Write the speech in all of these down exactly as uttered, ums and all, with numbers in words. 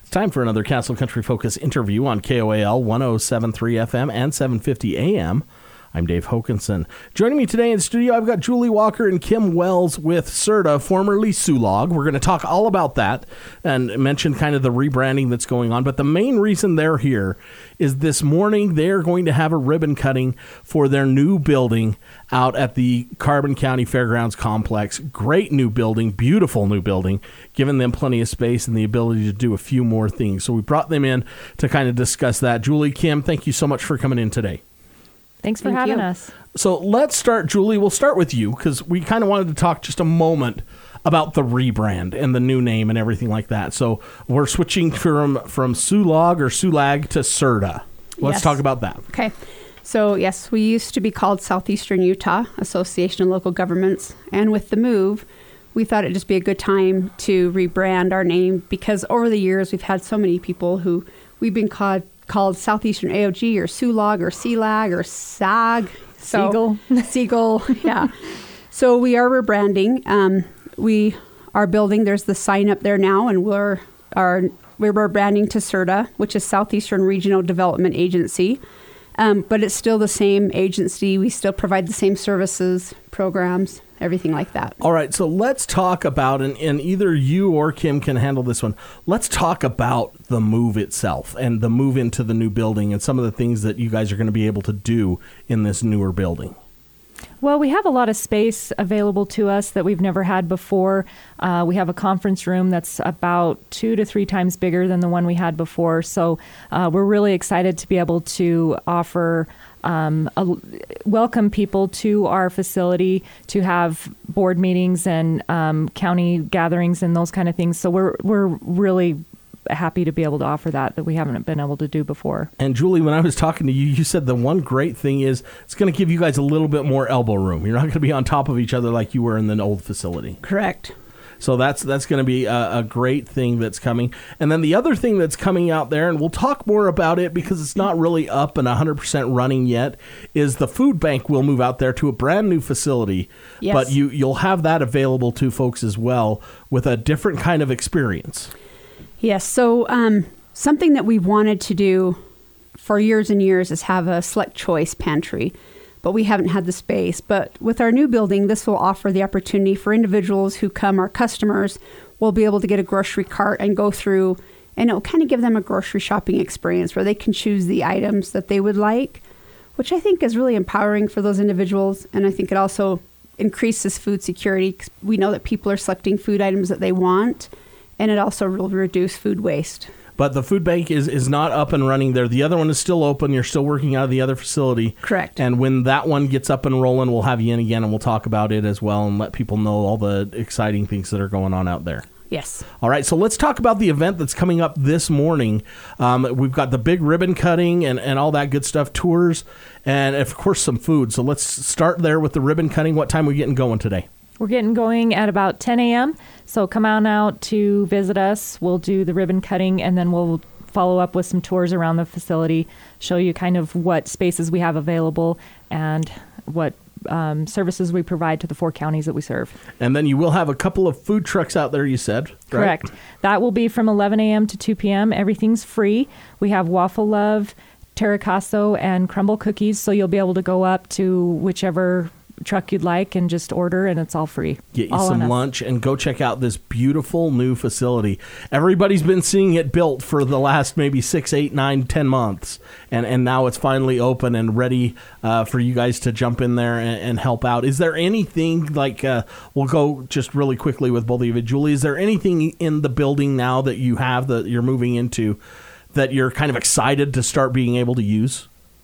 Time for another Castle Country Focus interview on K O A L one oh seven point three F M and seven fifty A M. I'm Dave Hokinson. Joining me today in the studio, I've got Julie Walker and Kim Wells with Serta, formerly Sulog. We're going to talk all about that and mention kind of the rebranding that's going on. But the main reason they're here is this morning they're going to have a ribbon cutting for their new building out at the Carbon County Fairgrounds Complex. Great new building, beautiful new building, giving them plenty of space and the ability to do a few more things. So we brought them in to kind of discuss that. Julie, Kim, thank you so much for coming in today. Thanks for Thank having you. us. So let's start, Julie. We'll start with you because we kind of wanted to talk just a moment about the rebrand and the new name and everything like that. So we're switching from from Sulog or Sulag to Serta. Let's Yes. talk about that. Okay. So, yes, we used to be called Southeastern Utah Association of Local Governments. And with the move, we thought it'd just be a good time to rebrand our name because over the years, we've had so many people who we've been called, called Southeastern A O G or Sulog or Selag or S A G. So, Siegel. Siegel, yeah. So we are rebranding. Um, we are building, there's the sign up there now, and we're, are, we're rebranding to Serta, which is Southeastern Regional Development Agency. Um, but it's still the same agency. We still provide the same services, programs, everything like that. All right, so let's talk about, and, and either you or Kim can handle this one. Let's talk about the move itself and the move into the new building and some of the things that you guys are going to be able to do in this newer building. Well, we have a lot of space available to us that we've never had before. Uh, we have a conference room that's about two to three times bigger than the one we had before. So uh, we're really excited to be able to offer um, a, welcome people to our facility to have board meetings and um, county gatherings and those kind of things. So we're we're really happy to be able to offer that that we haven't been able to do before. And Julie, when I was talking to you, you said the one great thing is it's going to give you guys a little bit more elbow room. You're not going to be on top of each other like you were in the old facility. Correct. So that's that's going to be a, a great thing that's coming. And then the other thing that's coming out there, and we'll talk more about it because it's not really up and one hundred percent running yet, is the food bank will move out there to a brand new facility. Yes. But you, you'll have that available to folks as well with a different kind of experience. Yes. So um, something that we've wanted to do for years and years is have a select choice pantry, but we haven't had the space. But with our new building, this will offer the opportunity for individuals who come, our customers, will be able to get a grocery cart and go through, and it will kind of give them a grocery shopping experience where they can choose the items that they would like, which I think is really empowering for those individuals. And I think it also increases food security. We know that people are selecting food items that they want, and it also will reduce food waste. But the food bank is, is not up and running there. The other one is still open. You're still working out of the other facility. Correct. And when that one gets up and rolling, we'll have you in again and we'll talk about it as well and let people know all the exciting things that are going on out there. Yes. All right, so let's talk about the event that's coming up this morning. Um, we've got the big ribbon cutting and, and all that good stuff, tours, and, of course, some food. So let's start there with the ribbon cutting. What time are we getting going today? We're getting going at about ten a.m., so come on out to visit us. We'll do the ribbon cutting, and then we'll follow up with some tours around the facility, show you kind of what spaces we have available and what um, services we provide to the four counties that we serve. And then you will have a couple of food trucks out there, you said, right? Correct. That will be from eleven a.m. to two p.m. Everything's free. We have Waffle Love, Terracasso, and Crumble cookies, so you'll be able to go up to whichever truck you'd like and just order, and it's all free. Get you all some lunch and go check out this beautiful new facility. Everybody's been seeing it built for the last maybe six, eight, nine, ten months, and and now it's finally open and ready uh, for you guys to jump in there and, and help out. Is there anything like uh, we'll go just really quickly with both of you, Julie? Is there anything in the building now that you have that you're moving into that you're kind of excited to start being able to use?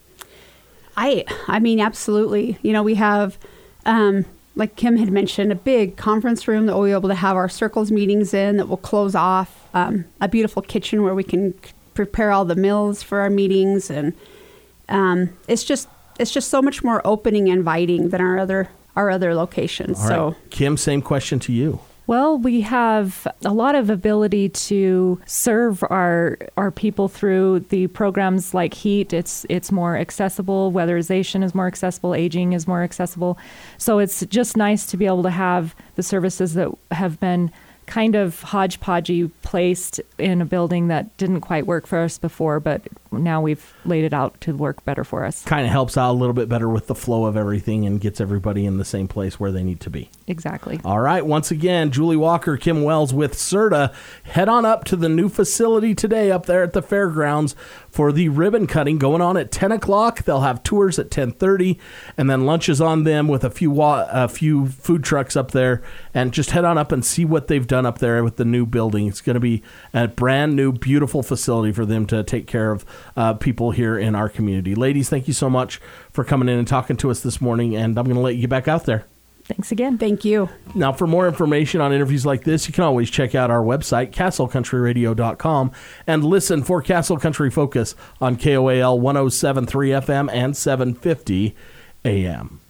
I I mean, absolutely. You know, we have, um, like Kim had mentioned, a big conference room that we'll be able to have our circles meetings in that will close off, um, a beautiful kitchen where we can c- prepare all the meals for our meetings. And um, it's just it's just so much more opening and inviting than our other our other locations. All so, right. Kim, same question to you. Well, we have a lot of ability to serve our our people through the programs like HEAT. It's it's more accessible. Weatherization is more accessible. Aging is more accessible. So it's just nice to be able to have the services that have been kind of hodgepodgey placed in a building that didn't quite work for us before, but now we've laid it out to work better for us. Kind of helps out a little bit better with the flow of everything and gets everybody in the same place where they need to be. Exactly. All right. Once again, Julie Walker, Kim Wells with C E R T A. Head on up to the new facility today up there at the fairgrounds for the ribbon cutting going on at ten o'clock. They'll have tours at ten thirty, and then lunch is on them with a few wa- a few food trucks up there. And just head on up and see what they've done up there with the new building. It's going to be a brand new, beautiful facility for them to take care of uh, people here in our community. Ladies, thank you so much for coming in and talking to us this morning, and I'm going to let you get back out there. Thanks again. Thank you. Now, for more information on interviews like this, you can always check out our website, castle country radio dot com, and listen for Castle Country Focus on K O A L one oh seven point three F M and seven fifty A M.